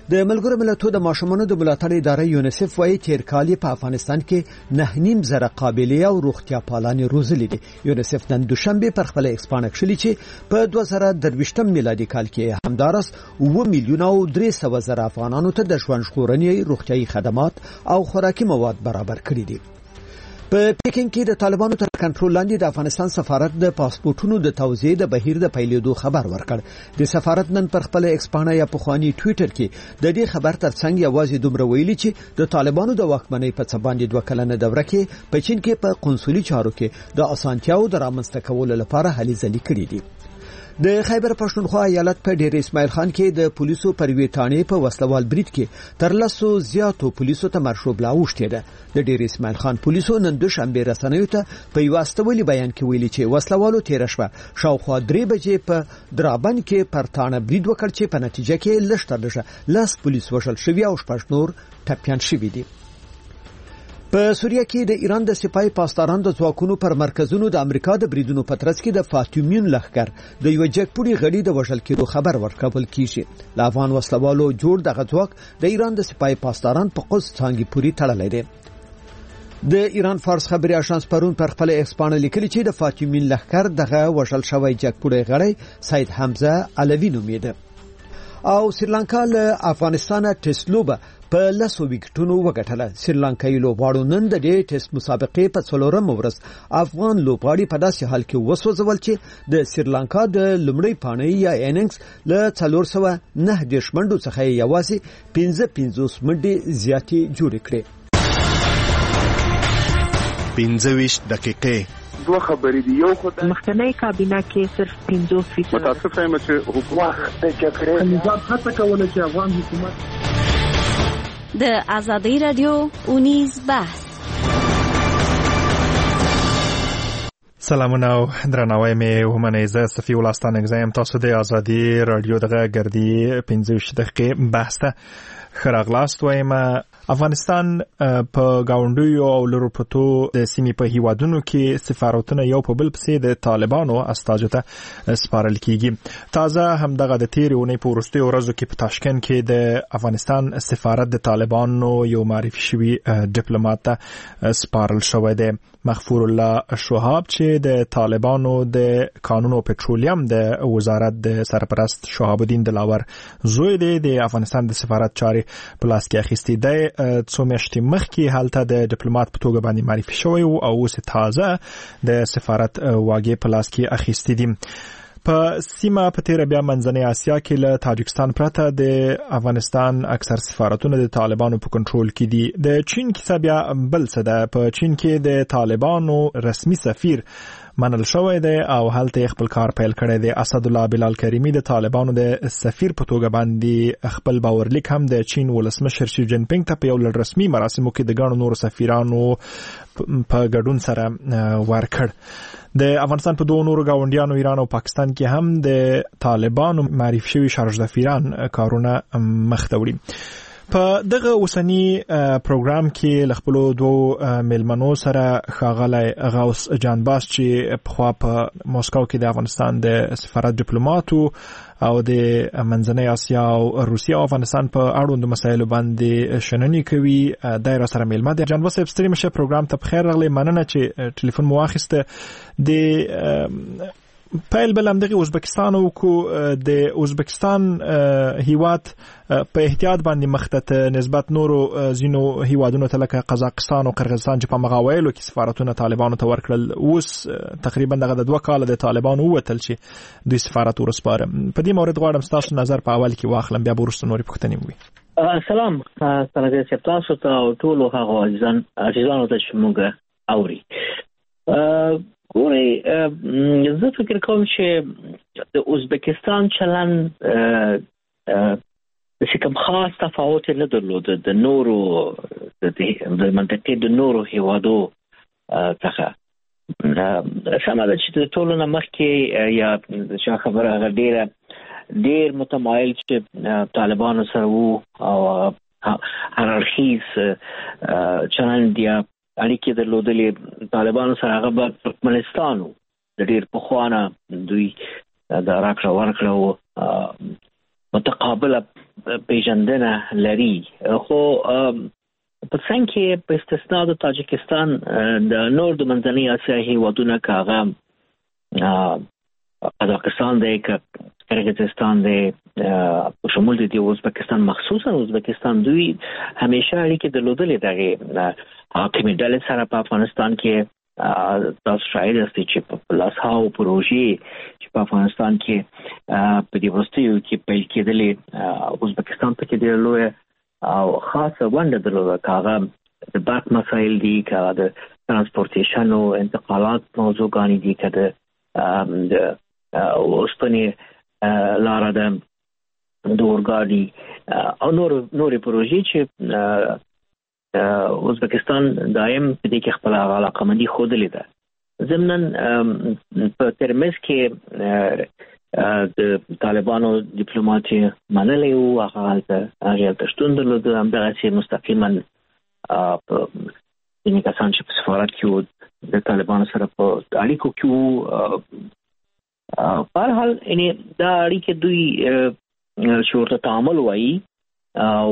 د ملګرو ملتونو د ماشومانو د ملاتړ اداره یونیسف وايي تیر کال په افغانستان کې 9.5 زره قابلیت او روغتیا پالانې روزلې دي. یونیسف نن دوشنبه پر خپل ایکسپانه کړی چې په 2023 میلادي کال کې همدارس 2 میلیون او 300 زره افغانانو ته د ژوند ژغورنې روغتیايي خدمات او خوراکي مواد برابر کړي دي. په پکین کې د طالبانو تر کنټرول لاندې د افغانستان سفارت د پاسپورتونو د توزیع د بهیر د پیلېدو خبر ورکړ. د سفارت نن پر خپل ایکسپانه یا پخوانی ټوئیټر کې د دې خبر ترڅنګ یوازې دومره ویلي چې د طالبانو د واکمنۍ په څه باندې 2 کلنه دوره کې په چین کې په قونسولي چارو کې د اسانتیاو د رامنځته کولو لپاره هلې ځلې کړې دي. د خیبر پښتونخوا ایالت په ډیر اسماعیل خان کې د پولیسو پروي تانې په وسلوال برید کې تر 100 زیاتو پولیسو ته مرشوب لا اوښتې ده. د ډیر اسماعیل خان پولیسو نن دوشنبه رسنیو ته په یو استولي بیان کې ویلي چې وسلوالو تیر شپه شاوخوا 3 بجې په درابن کې پرتانه برید وکړ چې په نتیجه کې لږ 10 پولیس وشل شوی او 6 نور ټپيان شوي دي. په سوریه کې د ایران د سپای پاسداران د ځواکونو پر مرکزونو د امریکا د بریدونو په ترڅ کې د فاطمیون لښکر د یو جګپوړي غړي د وژل کېدو خبر ورکول کیږي. لا افغان وسلوالو جوړ دغه ځواک د ایران د سپای پاسداران په قدس څنګه پوری تړلې دي. د ایران فارس خبري اژانس پرون پر خپل ایکسپانه لیکلي چې د فاطمیون لښکر دغه وژل شوی جګپوړي غړي سید حمزه علوی نومیده. او سریلانکا له افغانستان ټسلوبه په 10 وکټونو وګټله. سریلانکایي لوبغاړو نن د دې ټیسټ مسابقې په 4 ورځ افغان لوبغاړي په داسې حال کې وسوځول چې د سریلانکا د لومړی پاڼې یا اننګز له 409 منډو څخه یوازې 55 منډې زیاتې جوړې کړې. 25 دقیقې دوه خبرې دي. یو خدای مخکنی کابینه کې صرف 50% متاسف یم چې حکومت جګړه نظام هڅه کوله چې افغان حکومت د آزادۍ رادیو اونیز بحث. سلامونه او درناوی مې ومنئ. زه صفي ولستان اگزایم تاسو د آزادۍ رادیو دغه ګردي 15 دقیقې بحث ته خراغلاست وایم. افغانستان په گاونډیو او لرو پرتو د سیمې په هیوادونو کې سفارتونه یو په بل پسې د طالبانو استازو ته سپارل کیږي. تازه همدغه د تیرې اونۍ په وروستیو ورځو کې په تاشکند کې د افغانستان سفارت د طالبانو یو معرفي شوی ډیپلوماټ ته سپارل شوی دی. مغفور الله شهاب چې د طالبانو د قانون او پټرولیم د وزارت د سرپرست شهاب الدین دلاور زوی دی د افغانستان د سفارت چارې په لاس کې اخیستې دی. څو میاشتې مخکې هلته د ډیپلوماټ په توګه باندې معرفي شوی او اوس تازه د سفارت واګې په لاس کې اخیستې دي. په سیمه په تیر بیا منځنۍ اسیا کې له تاجکستان پرته د افغانستان اکثر سفارتونه د طالبانو په کنټرول کې دي. د چین کیسه بیا بل څه ده. په چین کې د طالبانو رسمي سفیر منل شوی دی او هلته خپل کار پیل کړی دی. اسد الله بلال کریمی د طالبانو د سفیر په توګه باندې خپل باورلیک هم د چین ولسمشر شي جین پینګ ته په یو رسمي مراسمو کې د ګڼو نورو سفیرانو په ګډون سره ورکړ. د افغانستان په دوه نورو گاونډیانو ایران او پاکستان کې هم د طالبانو معرفي شوي شارژدفیران کارونه مخ ته وړي. په دغه اوسنی پروګرام کې لخپلو دوه ملمنو سره ښاغلی غوث جانباس چې پخوا په مسکو کې د افغانستان د سفارت ډیپلوماټ او د منځنۍ اسیا او روسیه او افغانستان په اړوندو مسایلو باندې شننې کوي. دایره سره ملمه دی. جانباس صاحب ستړي مشه پروګرام ته بخیر راغلی. مننه چې ټلیفون مو واخیسته. د پیل بلم دغه ازبکستان او کو د ازبکستان هیواد په احتیاط باندې مخته نسبت نورو زینو هیوادونو ته لکه قزاقستان او قرغیزستان چې په مغاویلو کې سفارتونه طالبانو ته ورکړل. اوس تقریبا دغه د 2 کال د طالبانو وتل چې دوی سفارت ورسپاره. په دې مورد غواړم تاسو نظر په اول کې واخلم بیا ورسته نورې پوښتنې وي. سلام ستاسو ته تاسو ته او ټول هغه عزیزانو ته چې موږ اوري. ګوري زه فکر کوم چې د ازبکستان چلن د کوم خاص تفاوت نه درلود د نورو د منطقې د نورو هیوادو څخه. سمه ده چې د ټولو نه مخکې یا چې خبره ډېر متمایل چې طالبانو سره وو او هرارخیز چلن دی اړیکې درلودلې طالبانو سره. هغه په ترکمنستان د ډېر پخوانه دوی د راکړه ورکړه او متقابله پیژندنه لري خو په څنګه کې په استثناء د تاجکستان د نور د منځنۍ اسیا هیوادونو کاغه قزاقستان دی قرغیزستان دی په شمول د ازبکستان مخصوصا ازبکستان دوی همیشه اړیکې درلودلې دغه حاکمي ډلې سره په افغانستان کې تاسو شاید استئ چې په لاسهاو پروژې چې په افغانستان کې په دې وروستیو کې پیل کېدلې ازبکستان په کې ډېر لوی او خاصه ونډه درلوده کاغه د برق مسایل دي کاغه د ترانسپورتیشن او انتقالات موضوعګانی دي کده د اوسپنې لاره د اورګاډي او نور پروژې چې ازبکستان دایم په دې کې خپل علاقمندي خوده لیده ضمن په ترمز کې د طالبانو ډیپلوماټي منلې او هغه تشتون درلود همدغه چې مستقیما په دې کسان چې په سفارت کې د طالبانو سره په اړیکو کې په هر حال یعنی دا اړیکې دوی شورت تعامل وایي او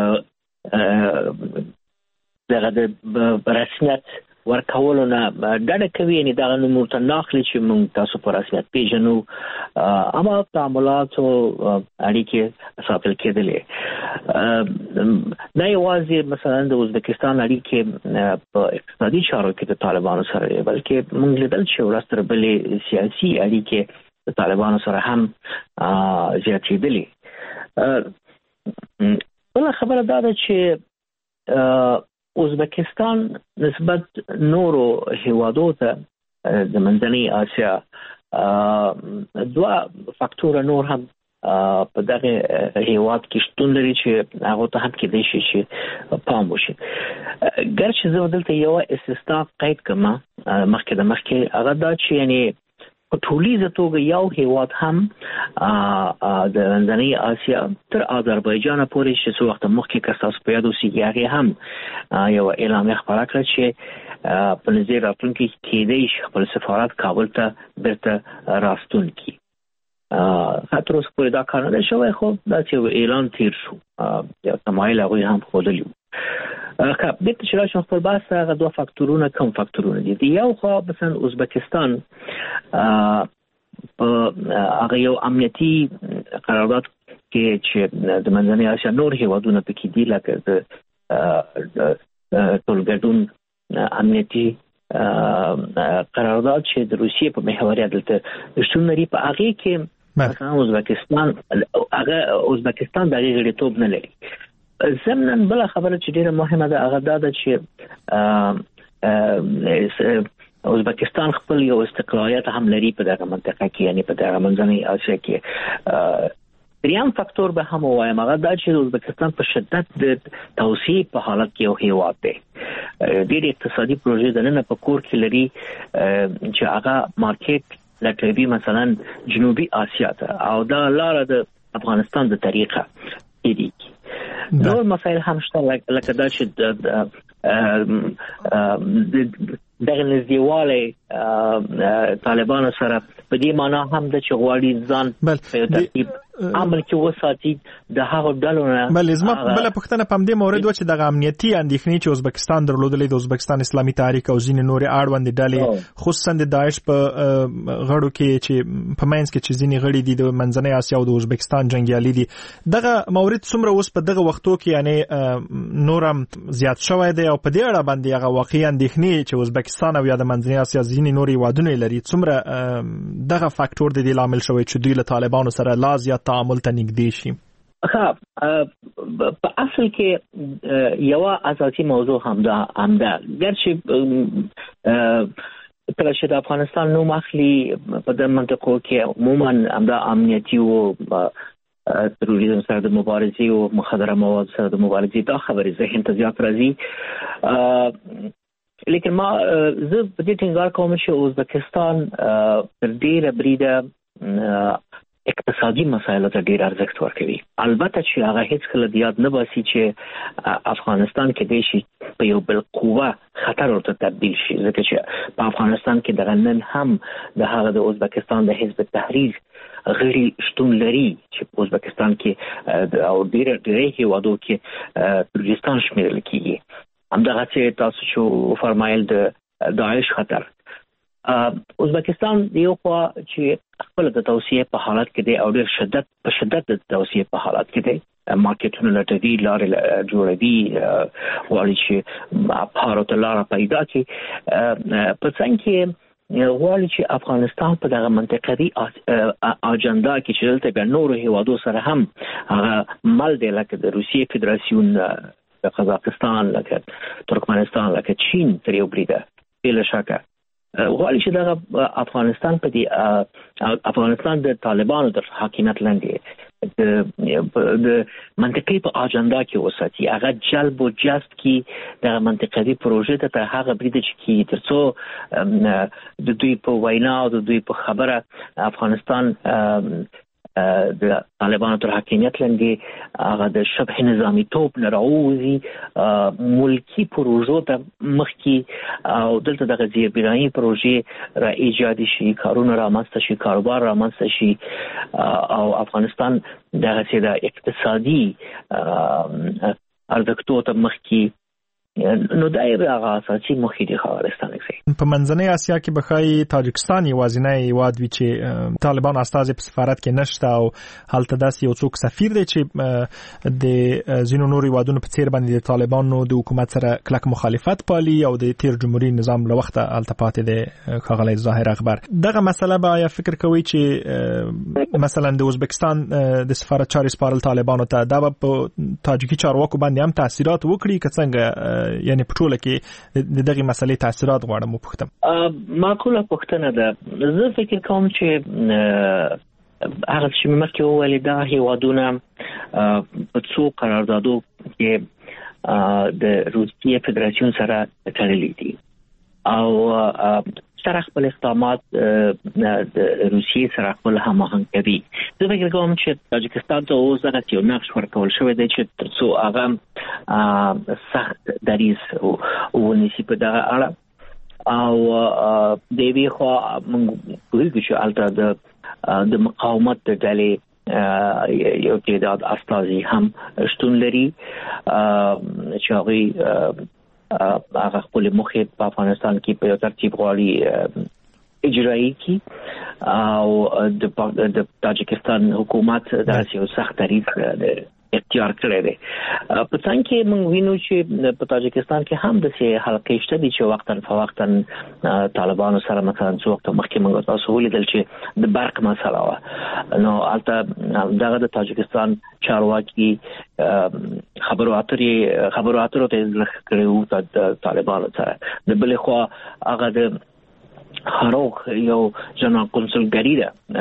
دغه د رسمیت ورکولو نه ډډه کوي یعنی دا نو متناقلی چې موږ تاسو په رسمیت پیژنو اما تعاملات او اړیکې ساتل کېدلې دا یوازې مثلا د ازبکستان اړیکې په اقتصادي چارو کې د طالبانو سره بلکې موږ لیدل چې ورسره بلې سیاسي اړیکې د طالبانو سره هم زیاتېدلې بل خبره دا ده چې ازبکستان نسبت نورو هیوادو ته د منځنۍ اسیا دوه فاکتور نور هم په دغه هیواد کې شتون لري چې هغه ته هم کې دی چې پام وشي ګرچې زه دلته یو استثناء قید کوم مخکې هغه دا چې یعنی په ټولیزه توګه یو هیواد هم د منځنۍ اسیا تر آذربایجان پورې چې څو وخت مخکې کساس په یادو سیګیاري هم یو اعلان خبره کړ چې په نظر راتلونکي کې د خپل سفارت کابل ته برته راستون کی تر اوسه پورې دا کار نه شوی خو دا چې اعلان تیر شو یا تمایل هغه هم خوده بیت چې راشم خپل بحث هغه دوه فاکتورونه کوم فاکتورونه دي یو خو مثلا ازبکستان هغه یو امنیتي قرارداد کې چې د منځنۍ اسیا نور هیوادونه پکې دي لکه د ټولګډون امنیتي قرارداد چې د روسیې په محوري دلته شتون لري په هغه کې مثلا ازبکستان دغه غړیتوب نه لري ضمن بل خبره چې ډیره مهمه ده هغه دا چې ازبکستان خپل یو استقلالیت هم لري په دغه منطقه کې یعنی په دغه منځنۍ اسیا کې دریم فاکتور به هم وایم هغه دا چې ازبکستان په شدت د توسعه په حالت کې یو هیواد دی ډېر اقتصادي پروژې د نن په کور کې لري چې هغه مارکیټ لټوي مثلا جنوبي اسیا ته او دا لاره د افغانستان د طریقه دی نور مسائل هم شته لکه دا چې دغه نزدېواله طالبانو سره په دې معنا هم د چغواړي ځان په ترتیب عمل کې وساتي د هغه ډلو نه بل زما بل پښتنه پم دې مورید و چې د امنیتي اندېښنې چې ازبکستان درلودلې د ازبکستان اسلامي تحریک او ځینې نورې اړوند ډلې خصوصا د داعش په غړو کې چې په مینس کې چې ځینې غړي دي د منځنۍ اسیا او د ازبکستان جنگیالي دي دغه مورید څومره اوس په دغه وختو کې یعنی نورم زیات شوی دی او په دې اړه باندې هغه واقعي اندېښنې چې ازبکستان او یا د منځنۍ اسیا ځینې نورې هیوادونه لري څومره دغه فاکتور د دې لامل شوی چې دوی له طالبانو سره لا زیات تعامل ته نږدې شي په اصل کې یو اساسي موضوع همدا ګرچې کله چې د افغانستان نوم اخلي په د منطقو کې عموما همدا امنیتي او تروریزم سره د مبارزې او مخدره مواد سره د مبارزې دا خبرې ذهن ته زیات راځي لیکن ما زه په دې ټینګار کوم چې ازبکستان تر ډیره بریده اقتصادي مسایلو ته ډیر ارزښت ورکوي البته چې هغه هیڅ کله یاد نه باسي چې افغانستان کې د شي په یو بل قوه خطر ورته تبدیل شي ځکه چې په افغانستان کې د نن هم د هغه د ازبکستان د حزب تحریر غړي شتون لري چې په ازبکستان کې او ډېر هیوادو کې ترکستان شمیرل کیږي. همدغه چې تاسو چې فرمایل د داعش خطر ازبکستان یو خوا چې خپل د توسعه په حالت کې دی او ډېر په شدت د توسعه په حالت کې دی. مارکیټونه لټوي، لارې جوړوي، غواړي چې بهر لاره پیدا کړي. په څنګ کې غواړي چې افغانستان په دغه منطقوي اجنډا کې چې دلته به نورو هیوادو سره هم هغه مل دی، لکه د روسیې فدراسیون، قزاقستان، لکه ترکمنستان، لکه چین تر یو بریده بلا شکه غواړي چې دغه افغانستان افغانستان د طالبانو تر حاکمیت لاندې د منطقي په اجنډا کې وساتي، هغه جلب او جذب کې د منطقوي پروژې ته تر هغه بریده چې ترڅو د دوی په وینا او د دوی په خبره افغانستان د طالبانو تر حاکمیت لاندې هغه د شبه نظامی توپ نه راوځي، ملکی پروژو ته مخکې او دلته دغه زیربنایي پروژې را ایجادي شي، کارونه رامنځته شي، کاروبار رامنځته شي او افغانستان دغه چې د اقتصادي ارزښتونو ته مخکې نو دایره هغه اساسي مخې دی افغانستان کې. په منځنۍ اسیا کې بخای تاجکستان یوازینی هیواد وی چې طالبان استازي په سفارت کې نشته او هلته داسې یو څوک سفیر دی چې د زینو نوري هیوادونو په څیر باندې د طالبانو د حکومت سره کلک مخالفت پالي او د تیر جمهوریت نظام له وخته هلته پاتې دی. خغلی ظاهر اخبار دغه مسله به آیا فکر کوي چې مثلا د ازبکستان د سفارت چارې سپارل طالبانو ته دا په تاجیکي چارواکو باندې هم تاثیرات وکړي که څنګه یعنی په ټوله کې دغه مسلې تاثیرات غواړم وپوښتم؟ معقوله پوښتنه ده. زه فکر کوم چې هغه چې مخکې وویل دا هیوادونه په څو قراردادو کې د روسیې فدراسیون سره تړلي دي او سره خپل اقدامات د روسیې سره خپل هماهنګ کوي. زه فکر کوم چې تاجکستان ته اوس دغه یو نقش ورکول شوی دی چې ترڅو هغه سخت دریځ ونیسي په دغه اړه او د وی خو موږ پوهیږو چې البته د مقاومت د ډلې یو تعداد استازي هم شتون لري چې هغه خپل مخې په افغانستان کې په ترتیب غواړي اجرایی کی او د تاجکستان حکومت داسې یو سخت دریځ اختیار کړی دی. په څنګه کې موږ وینو چې په تاجکستان کې هم د سي حلقې شته دي چې وختن فوختن طالبانو سره مثلا څو وخت مخکې موږ تاسو ولیدل چې د برق مسله و نو البته دغه د تاجکستان چارواکي خبرو اترو ته لکړو د طالبانو سره. د بل خو هغه د خروخ یو جنرال کنسولګری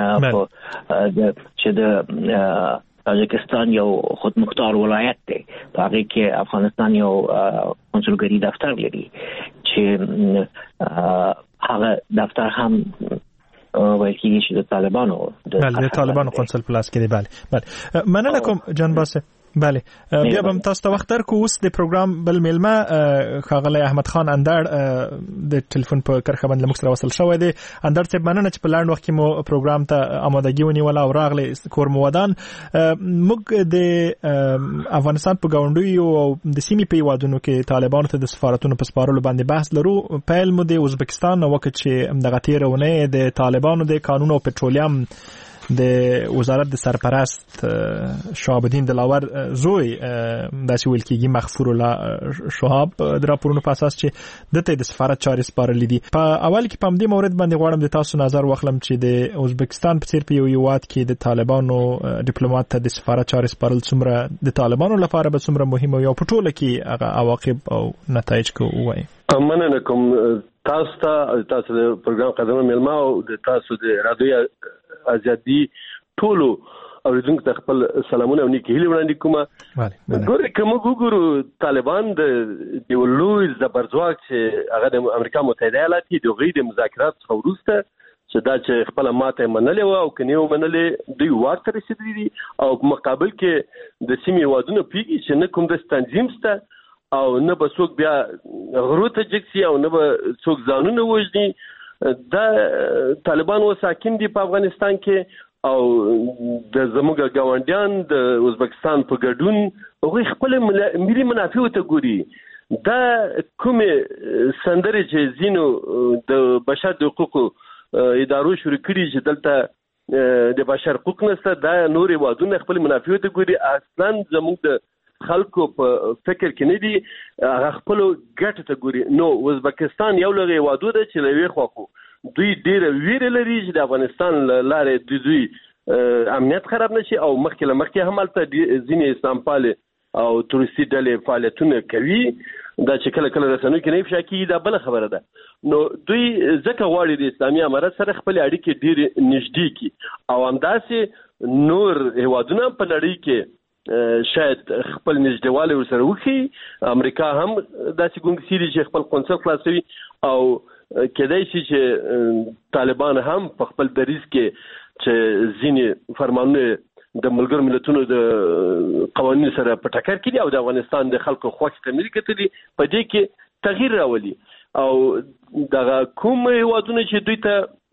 ده چې د تاجکستان یو خودمختار ولایت دی، په هغه کې افغانستان یو کنسولګری دفتر لري چې هغه دفتر هم وایي چې د طالبانو قونسل پلاس کې دی. بله مننه کوم جان باسه. بله بیا به تاسو ته وخت درکو. اوس د پروګرام بل میلمه ښاغلی احمد خان اندړ د ټلیفون په کرښه باندې موږ سره وصل شوی دی. اندړ صاحب مننه چې په لاند وخت کې مو پروګرام ته آمادګي ونیوله او راغلی کور مو ودان. موږ د افغانستان په ګاونډیو او د سیمې په هیوادونو کې طالبانو ته د سفارتونو په سپارلو باندې بحث لرو. پیل مو د ازبکستان وخت چې دغه تیره ونه د طالبانو د قانون او پټرولیم د وزارت د سرپرست شهاب الدین دلاور زوی داسې ویل کېږي مغفور الله شهاب د راپورونو په اساس چې دته د سفارت چارې سپارلې دي. په اول کې په همدې مورد باندې غواړم د تاسو نظر واخلم چې د ازبکستان په څیر په یو هیواد کې د طالبانو ډیپلوماټ ته د سفارت چارې سپارل څومره د طالبانو لپاره به څومره مهمه او په ټوله کې هغه عواقب او نتایج کوي. مننه کوم تاسو ته د پروګرام قدمه میلمه او د تاسو د رادیو ازادي ټولو اوریدونکو ته خپل سلامونه او نیکی هیله وړاندې کوم. ګورې کوم وګورو طالبان د لوی زبرځواک چې هغه د امریکا متحده ایالات د غوړي د مذاکرات څخه وروسته چې دا چې خپل ماته منلې و او کنيو منلې دوی واک ته رسیدلي دي او په مقابل کې د سیمې وادونو پیږي چې نه کوم د تنظیم سته او نه به څوک بیا غروته جکسي او نه به څوک ځانونه وژني. دا طالبان و ساکن دي په افغانستان کې او د زموږ ګاونډیان د ازبکستان په ګډون هغه خپل ملي منافع ته ګوري. دا کومه سندره چې زینو د بشر د حقوقو ادارو شروع کړي چې دلته د بشر حقوق نشته، دا نور وادونه خپل منافع ته ګوري. اصلا زموږ د خلکو په فکر کې نه دي، هغه خپل ګټه ته ګوري. نو ازبکستان یو لږه وادو ده چې لوي خو دوی ډیر ویره لري چې د افغانستان لارې د دوی امنیت خراب نشي، او مخکې هم البته ځینې اسلام پال او تورستي ډلې فعالیتونه کوي. دا چې کله کله رسنیو کې نه افشا کیږي، دا بل خبره ده. نو دوی ځکه غواړي د اسلامي امارت سره خپل اړیکې ډیر نږدې کی، او همداسې نور هیوادونه په نړۍ کې شاید خپل نږدېوالی ورسره وکړي. امریکا هم داسې ګونګسي دي چې خپل قونسل خلاصوي، او کېدای شي چې طالبان هم په خپل دریځ کې چې ځینې فرمانونه د ملګرو ملتونو د قوانینو سره په ټکر کې دي او د افغانستان د خلکو خوښ تمرین کړي، په دې کې تغییر راولي. او دغه کوم هیوادونه چې دوی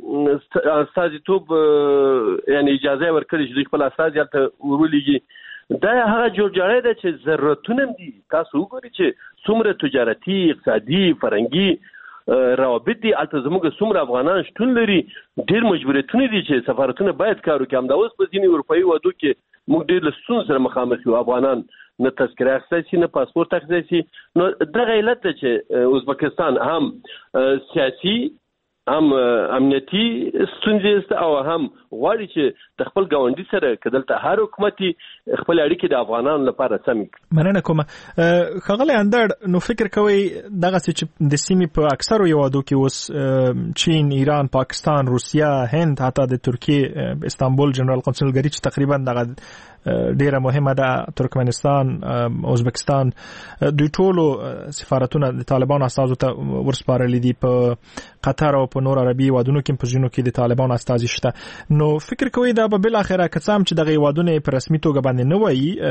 ته استازیتوب یعنی اجازه ورکړي چې دوی خپل استازي هلته ورولېږي، دا هغه جوړجاړی ده چې ضرورتونه دي. تاسو وګورئ چې څومره تجارتي، اقتصادي، فرهنګي روابط دي. البته زموږ څومره افغانان شتون لري، ډېر مجبوریتونه دي چې سفارتونه باید کار وکړي. همدا اوس په ځینې اروپایي وادو کې موږ ډېر له ستونزو سره مخامخ یو. افغانان نه تذکره اخیستی شي، نه پاسپورت اخیستی شي. نو دغه علت ده چې ازبکستان هم سیاسي هم امنیتي ستونزې او هم غواړي چې د خپل ګاونډي سره کدلته هر حکومتي خپل اړیکې د افغانانو لپاره سمې کړي. مننه کوم. ښاغلی اندړ، نو فکر کوئ دغه چې د سیمې په اکثرو هیوادو کې اوس چین، ایران، پاکستان، روسیه، هند، حتی د ترکیې استانبول جنرال قونسلګري چې تقریبا دغه ډیره مهمه ده، ترکمنستان، ازبکستان، دوی ټولو سفارتونه د طالبانو استازو ته ورسپارلي دي. په قطر او په نور عربي هیوادونو کې په ځینو کې د طالبانو استازي شته. نو فکر کوئ دا به بالاخره که څه هم چې دغه هیوادونه په رسمي توګه باندې نه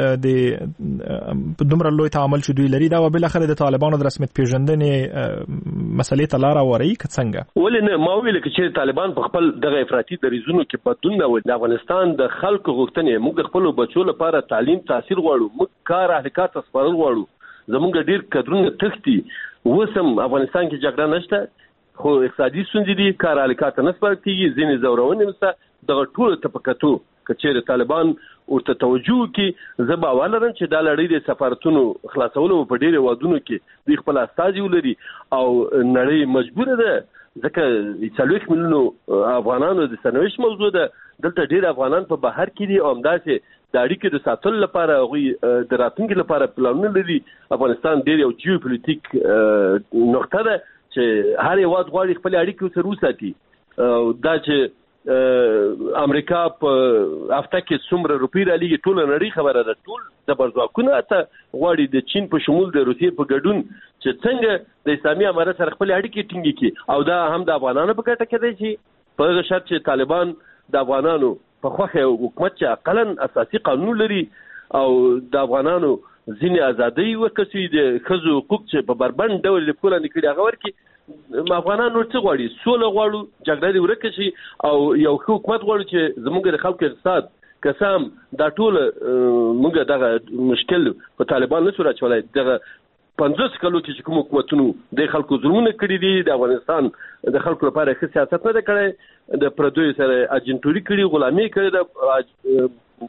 وایي د دومره لوی تعامل چې دوی لري، دا به بالاخره د طالبانو د رسمیت پیژندنې مسلې ته لاره وروي که څنګه؟ ولې نه؟ ما ویل چې طالبان په خپل دغه افراطي دریځونو کې بدلون راوړي. د افغانستان د خلکو غوښتنې موږ د خپل بچو لپاره تعلیم تحصیل غواړو، موږ کار اهلکار ته سپارل غواړو. زموږ ډیر کډرونه تختی وسم افغانستان کې جګړه نشته، خو اقتصادي ستونزې دي، کار اهلکار ته نه سپارل کیږي، ځینې زورونه نشته. دغه ټول طبقاتو کچېر طالبان ورته توجه کوي. زه باور لرم چې دا لړۍ د سفارتونو خلاصولو په ډیرو وادونو کې دوی خپل استازي ولري، او نړۍ مجبوره ده ځکه 40 میلیونو افغانانو د سرنوشت موضوع ده. دلته ډیر افغانان په بهر کې دي، او همداسې د اړیکې د ساتلو لپاره هغوی د راتلونکي لپاره پلانونه لري. افغانستان ډیر یو جیوپولیټیک نقطه ده چې هر هیواد غواړي خپل اړیکې سره وساتي. دا چې امریکا په هفته کې څومره روپۍ رالېږي ټوله نړۍ خبره ده. ټول زبرځواکونه ته غواړي د چین په شمول د روسیې په ګډون چې څنګه د اسلامي امارت سره خپل اړیکې ټینګې کړي، او دا هم د افغانانو په ګټه کې دی چې په هغه شرط چې طالبان د افغانانو په خوښه حکومت چې اقلا اساسي قانون لري او د افغانانو ځینې ازادۍ ورکړي، د ښځو حقوق چې په بربند ډول لیکل نه کړي هغه ورکړي. افغانان نور څه غواړي؟ سوله غواړو، جګړه دې ورکه شي، او یو حکومت غواړو چې زموږ د خلکو اقتصاد قسم دا ټول موږ دغه مشکل په طالبان نه سره چولای. دغه 50 کلو چې کوم حکومتونو د خلکو ظلمونه کړی دي، د افغانستان د خلکو لپاره ښه سیاست نه کړی، د پردوی سره اجنټوري کړی، غلامي کړی،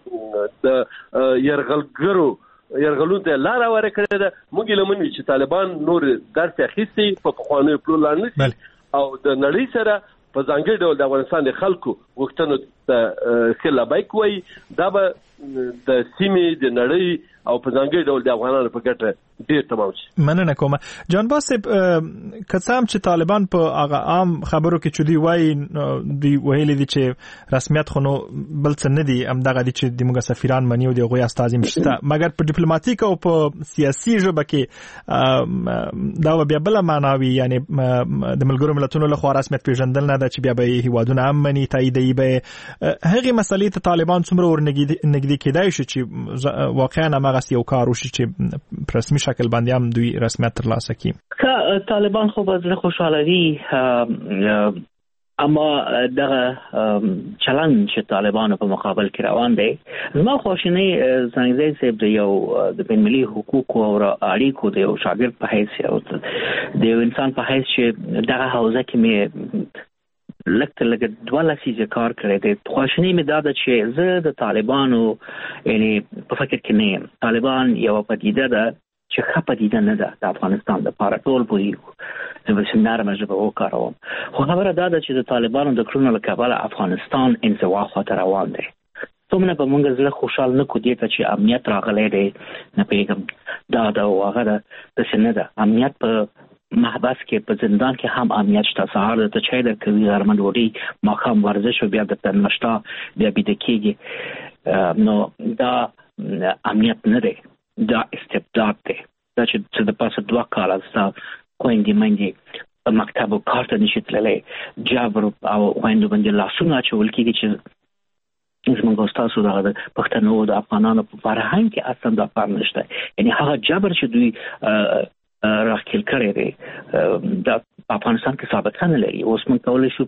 د يرغلون ته لار ورکړه ده. موږ لمنوي چې طالبان نور درس اخیستي په خوانو پلو لاندې، او د نړۍ سره په ځانګړي ډول د افغانستان د خلکو غوښتنو ته خلابایک وای. دا به د سیمې د نړۍ او په ځانګړي ډول د افغانانو په ګټه ډیر تمام شي. مننه کوم. جان باسب، کڅام چې طالبان په هغه عام خبرو کې چودي وای دی ویلي دي چې رسمیت خو نو بل څه نه دي، هم دغه دي چې د موږ سفیران منی او د غوي استازي مشته، مګر په ډیپلوماټیک او په سیاسي ژبه کې دا بیا بل معناوي، یعنی د ملګرو ملتونو له خوا رسمیت پیژندل نه ده چې بیا به هیوادونه هم منی تاییدي به هغه مسلې ته طالبان څومره ورنګدي کېدای شي چې واقعا هغه یو کار وشي چې په رسمي شکل باندې هم دوی رسمیت ترلاسه کړي. طالبان خو به زه خوشاله دي اما دغه چلن چې طالبانو په مقابل کې روان دی زما خواشینی څنګه چې د یو د بین المللي حقوقو او اړیکو د یو شاګرد په حیث او د یو انسان په حیث چې دغه حوزه کې مې لکه دوه لسیزه کار کړی دی. خواشینی مې دا ده چې زه د طالبانو یعنی په فکر کې نه یم. طالبان یو پدیده ده چې ښه پدیده نه ده د افغانستان لپاره، ټول پوهیږو. زه به نرمه ژبه وکاروم، خو خبره دا ده چې د طالبانو د کړنو له کبله افغانستان انزوا خواته روان دی. څومره به موږ زړه خوشحال نه کړو دې ته چې امنیت راغلی دی، نه پوهېږم دا ده او هغه ده، داسې نه ده. امنیت په محبس کې په زندان کې هم امنیت شته. سهار درته چای درکوي، غرمه ډوډۍ، ماښام ورزش او بیا درته نشته، بیا بیده کېږي. نو دا امنیت نه دی، دا استبداد دی. دا چې د پاسه 2 کاله ستا خویندې میندې په مکتب او کار ته نشي تللی، جبر او خویندو باندې لاسونه اچول کېږي چې زموږ او ستاسو دغه د پښتنو د افغانانو په فرهنګ کې اصلا دا کار نشته. یعنی هغه جبر چې دوی راخیل کړی دی دا په افغانستان کې سابقه نه لري. اوس موږ کولی شو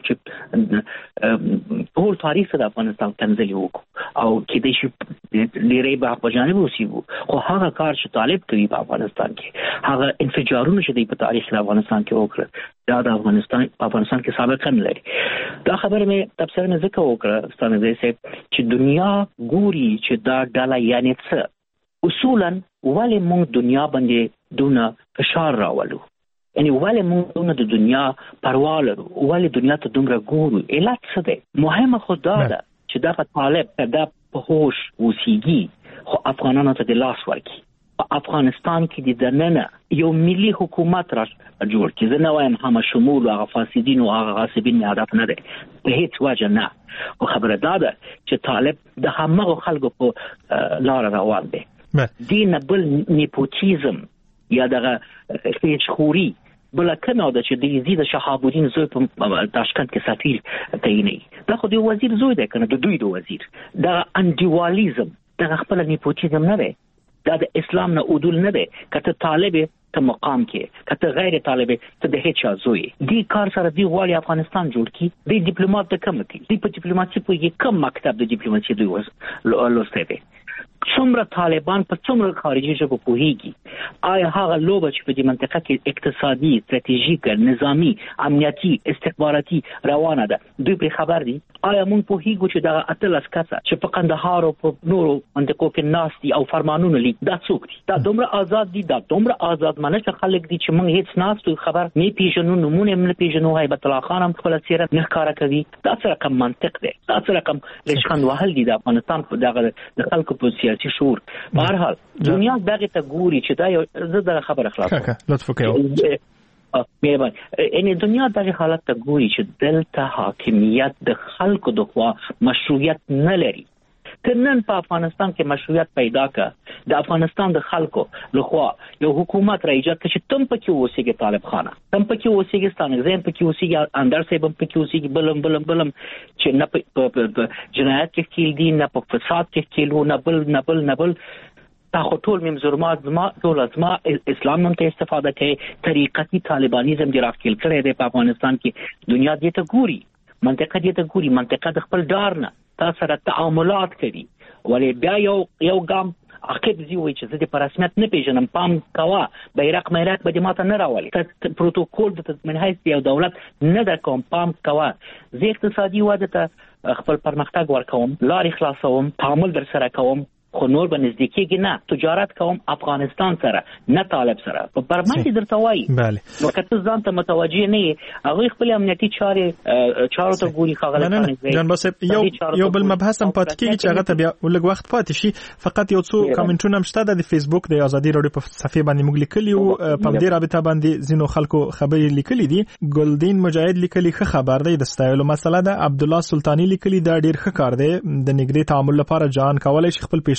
چې ټول تاریخ د افغانستان کنځلې وکړو او کېدای شي ډېری به په جانب اوسېږو، خو هغه کار چې طالب کوي په افغانستان کې، هغه انفجارونه چې دوی په تاریخ د افغانستان کې وکړل، دا د افغانستان کې سابقه نه لري. دا خبره مې تبصره مې ځکه وکړه ستانه صاحب چې دنیا ګوري چې دا ډله یعنې څه اصولا ولې موږ دنیا باندې دونه فشار راولو، یعنی ولې موږ دونه د دنیا پروا لرو، ولې دنیا ته دومره ګورو. علت څه دی؟ مهمه خو دا ده چې دا په طالب دا په هوش اوسېږي، خو افغانانو ته د لاس ورکړي. په افغانستان کې د دننه یو ملي حکومت را جوړ کړي. زه نه وایم همه شمول هغه فاسدین او هغه غاصبین هدف نه دی، په هیڅ وجه نه. خو خبره دا ده چې طالب د همغو خلکو په لاره روان دی. دین بل نیپوتیزم یا دغه خوري بل کنه دا چې د یزید شهاب الدین زوی په تاشکند کې سفیر تعیني، دا خو د وزیر زوی دی کنه، د دوی د وزیر. دا انډیوالیزم دغه خپل نیپوتیزم نه دی، دا د اسلام نه عدول نه دی. کته طالب ته مقام کې، کته غیر طالب ته د هیڅ ځوی دی کار سره دی غواړي افغانستان جوړ کی. دی ډیپلوماټ د کوم دی؟ دی په ډیپلوماسي په کوم مکتب د ډیپلوماسي دوی لوسته دی؟ څومره طالبان په څومره خارجي ژبه پوهیږي؟ آیا هغه لوبه چې په دې منطقه کې اقتصادي، استراتیژیک، نظامی، امنیتي، استخباراتي روانه ده، دوی په خبر دي؟ آیا موږ پوهیږو چې دا 18 کسه چې په قندهار او په نورو منطقو کې ناست دي او فرمانونه لیکي دا څوک دي؟ دا دومره آزاد دي، دا دومره آزادمنه خلک دي چې موږ هیڅ ناستو خبر نه پیژنو، نمونه نه پیژنو. هیبت الله خان هم خپل سیره نه ښکاره کوي. دا څه رقم منطق دی؟ دا څه رقم لشخند وهل دي د افغانستان په دغه د خلکو په سیاسي شعور؟ په هر حال دنیا دغه ته ګوري چې دا یو زه د خبره خلاص لطف وکړئ. یعنی دنیا دغه حالت ته ګوري چې دلته حاکمیت د خلکو د خوا مشروعیت نه لري. که نن په افغانستان کې مشروعیت پیدا کړه، د افغانستان د خلکو لخوا یو حکومت را ایجاد کړي چې تم پکې اوسېږي، طالب خانه تم پکې اوسېږي، ستانګزین پکې اوسېږي، اندر صاحب پکې اوسېږي، بلم چې نه په جنایت کې کېل دي، نه په فساد کې کېلو، نه بل تا خو ټول میم ظلمات زما ټول ازما اسلام هم ته استفاده کوي، طریقتي طالبانیزم دی راخیل کړی دی په افغانستان کې. دنیا دې ته ګوري، منطقه دې ته ګوري، منطقه د خپل ډار نه تا سره تعاملات کوي. ولې بیا یو ګام عقب زی وای چې زه د رسمیت نه پیژنم، پام کوا بیرق میرق به ماته نه راولي، پروتوکول د منحیث یو دولت نه د کوم، پام کوا زه اقتصادي واده ته خپل پرمختګ ورکوم، لارې خلاصوم، تعامل در سره کوم، خو نور به نزدیک کېږي نه، تجارت کوم افغانستان سره نه طالب سره. په برمنډي درته وایي نو که ته ځان ته متوجه نه یې، هغوی خپل امنیتي چارو ته ګوري. ښاغلی جان باسب یو بل مبحث هم پاتې کېږي چې هغه ته بیا لږ وخت پاتې شي. فقط یو څو کامنټونه هم شته د فیسبوک د ازادي راډیو په صفحې باندې موږ لیکلي وو، په همدې رابطه باندې ځینو خلکو خبرې لیکلي دي. ګلدین مجاهد لیکلي ښه خبر دی، د ستایلو مسله ده. عبدالله سلطانی لیکلي دا ډېر ښه کار دی، د نږدې تعامل لپاره جان کولای شي خپل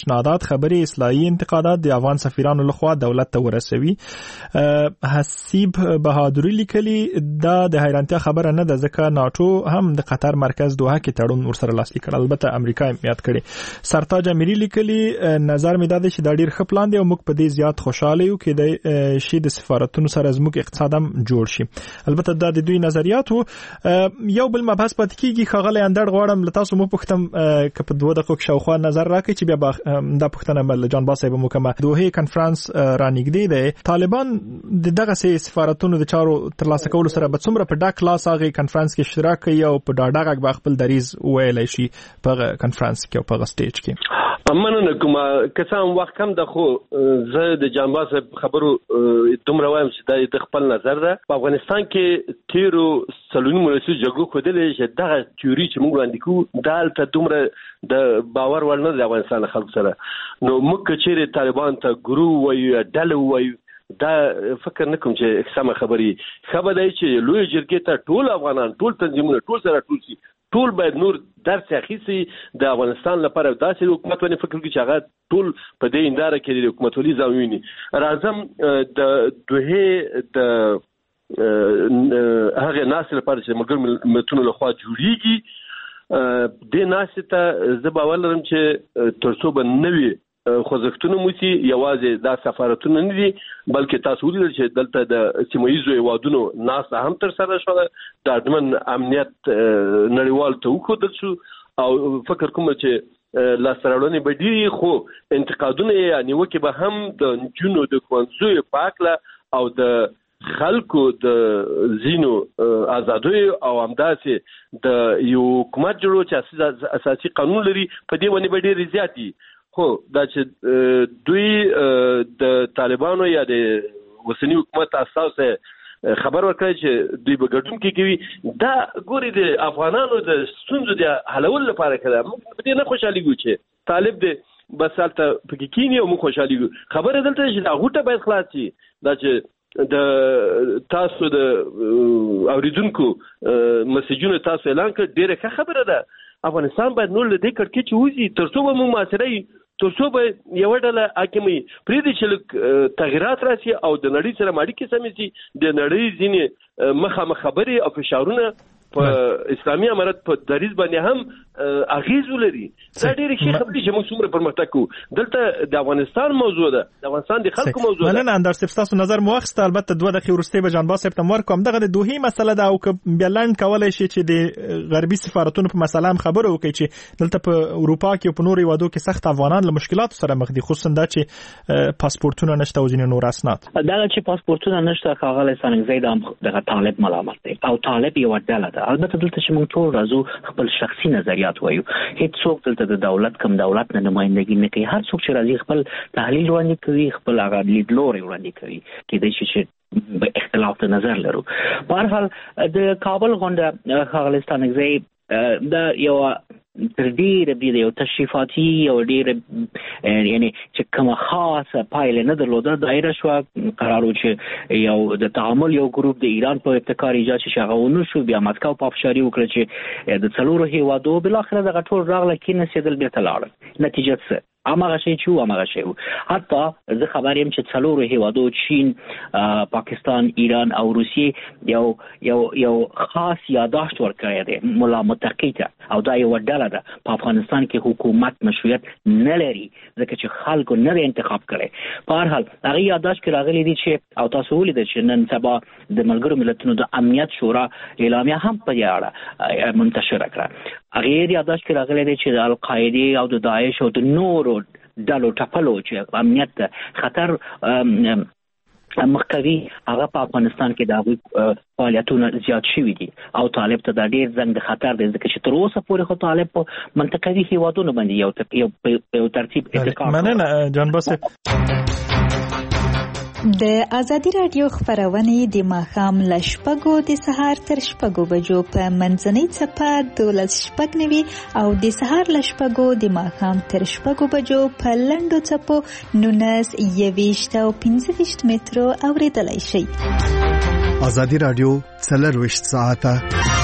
پیشنهادات خبري اصلاحي انتقادات د افغان سفیرانو لخوا دولت ته ورسوي. حسیب بهادری لیکلي دا د حیرانتیا خبره نه ده ځکه ناتو هم د قطر مرکز دوحه کې تړون ورسره لاسلیک کړ. البته امریکا یاد کړي. سرتاج امیری لیکلي نظر می داده چې دا ډیر ښه پلان دی او موږ په دې زیات خوشاله یو کې د شي د سفارتونو سره زموږ اقتصاد هم جوړ شي. البته دا د دوی نظریاتو یو بل مبحث پاتې کیږي. خغل اندر غواړم لتاسو مو پختم ک په 2 دقیقو کې شاوخوا نظر راکړي چې بیا دا پښتنه بل جان باسي به مکمه دوه کانفرنس رانګدي دي. طالبان دغه سفارتونو د چارو ترلاسه کولو سره به څومره په ډاک کلاس هغه کانفرنس کې اشتراک کوي او په ډاډه غږ خپل دریز ویلای شي په کانفرنس کې او په سټیج کې. مننه کوم کسان وخت کم د خو زه د جانباس خبرو دومره وایم چې د خپل نظر ده. په افغانستان کې تیرو سلونو مرسي جګړو کودلې چې دغه تیوري چې موږ وړاندې کوو دالته دومره د باور ورنه د افغانستان خلکو سره. نو موږ چې طالبان ته ګرو وایو ډله وایو دا فکر نکوم چې سمه خبري دی چې لوی جرګې ته ټول افغانان ټول تنظیمونه ټول سره ټول سي ټول باید نور درس اخیسي د افغانستان لپاره داسې حکومت ونی فکر کوي چې هغه ټول په دې انداره کې د حکومت ولې ځاویني. راځم د دوه د هغه ناس لپاره چې ملګر ملتونو لخوا جوړیږي د ناس ته زه باور لرم چې ترڅو به نوي خوځښتونه موسی یوازې دا سفارتونه نه دي بلکې تاسو ولر چې دلته د سیمایي وادونو ناس هم تر سره شو د اډمن امنیت نړیوال ته وکړل شو او فکر کوم چې لاسرالونی بدی خو انتقادونه یعنی وکي به هم د جنو د کوانزوی پاکله او د خلکو د زینو آزادوی او همداسې د یو حکومت جوړو چې اساسي قانون لري په دې ونی بدی زیاتی. خو دا چې دوی د طالبانو یا د وسنی حکومت اساسه خبر ورکړي چې دوی به ګډون کوي دا ګوري د افغانانو د ستونزو د حلول لپاره کړه. موږ په دې نه خوشالي ګو چې طالب دې بسالته پکې کینی او موږ خوشالي ګو. خبره دلته چې دا غوټه باید خلاص شي. دا چې د تاسو د اوریدونکو مسیجونه تاسو اعلان کړ ډیره ښه خبره ده. افغانستان باید نور له دې کړکېچ وځي ترڅو به موږ معاصره ترڅو به یو ډله حاکمي پرې دي چې تغیرات راشي او د نړۍ سره ماړي کې سمې شي د نړۍ ځینې مخامخ خبرې او فشارونه په اسلامي امارت په دریز باندې هم اغیز ولري. دا ډېر ښه خبرې چې موږ څومره پرمختګ کوو. دلته د افغانستان موضوع ده د افغانستان د خلکو موضوع ده. مننه اندر تاسو نظر مو واخیسته. البته 2 دقیقې وروسته به جان باسي په مور کوم دغه د دوه مسله ده او بیلند کولای شي چې د غربي سفارتونو په مسله هم خبرو وکړي چې دلته په اروپا کې او په نورو هیوادو کې سخت افغانان له مشکلاتو سره مخ دي خصوصا دا چې پاسپورتونه نشته او ځینې نور اسناد. دا چې پاسپورتونه نشته خاغله سنگزید هم د طالب ملامت دی او طالب یو ډله ده. البته دلته چې موږ ټول راځو خپل شخصي نظریات وایو. هیڅ څوک دلته د دولت کم دولت نه نمائندګي نه کوي. هر څوک چې راځي خپل تحلیل وړاندې کوي خپل هغه لیدلوري وړاندې کوي کېدای شي به اختلاف نظر لرو. په هر حال د کابل غونډه خغلستان کې دا یو تر ډیره یو تشریفاتي او ډیره یعنی چې کومه خاصه پایله نه درلوده دایره شو. قرارو چې یو د تعامل یو ګروپ د ایران په ابتکار ایجاد شي هغه ونو شو بیا مسکو په افشاری وکړه چې د څلورو هیوادو بل اخر دغه ټول راغله کې نسیدل به تلاړ. نتیجه څه امغه شی چې امغه شی حتی زه خبر یم چې څلورو هیوادو چین پاکستان ایران او روسیه یو خاص یاداشت ورکړی دی مولا متقی ته او دا یو ډله ده په افغانستان کې حکومت مشروعیت نه لري ځکه چې خلکو نه انتخاب کړي. په هر حال هغه یاداشت کې راغلي دي چې او تاسو ولیدل چې نن سبا د ملګرو ملتونو د امنیت شورا اعلامیه هم په دې اړه منتشر کړه. هغه یاداشت کې راغلي دي چې د القاعده او د داعش او د نورو ډلو ټپلو چې امنیت خطر مخکوي هغه په افغانستان کې د فعالیتونو زیات شوي دي او طالب ته د ډیر زنګ د خطر دی ځکه چې تر اوسه پورې خو طالب په منطقوي هیوادونو باندې یو ترتیب اتکا. مننه جان باسي. د ازادي رادیو خبرونه د ماښام له 6 د سهار تر 6 بجو په منځنۍ چپه 12:09 او د سهار له 6 د ماښام تر 6 بجو په لنډو چپو 19 او 15 مترو اوریدلای شي. ازادي رادیو 24 ساعته